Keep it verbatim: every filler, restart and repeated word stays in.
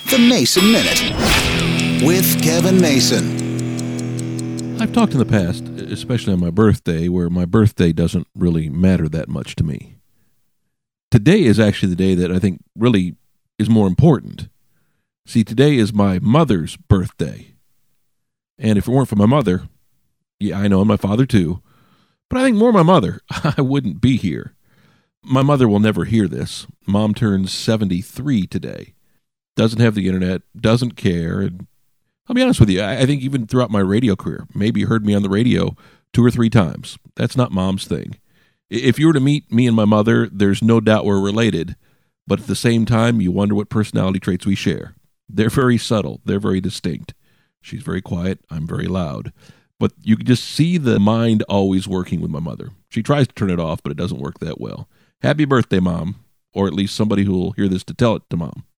The Mason Minute with Kevin Mason. I've talked in the past, especially on my birthday, where my birthday doesn't really matter that much to me. Today is actually the day that I think really is more important. See, today is my mother's birthday. And if it weren't for my mother, yeah, I know, and my father too, but I think more my mother, I wouldn't be here. My mother will never hear this. Mom turns seventy-three today. Doesn't have the internet, doesn't care. And I'll be honest with you, I, I think even throughout my radio career, maybe you heard me on the radio two or three times. That's not Mom's thing. If you were to meet me and my mother, there's no doubt we're related. But at the same time, you wonder what personality traits we share. They're very subtle. They're very distinct. She's very quiet. I'm very loud. But you can just see the mind always working with my mother. She tries to turn it off, but it doesn't work that well. Happy birthday, Mom. Or at least somebody who will hear this to tell it to Mom.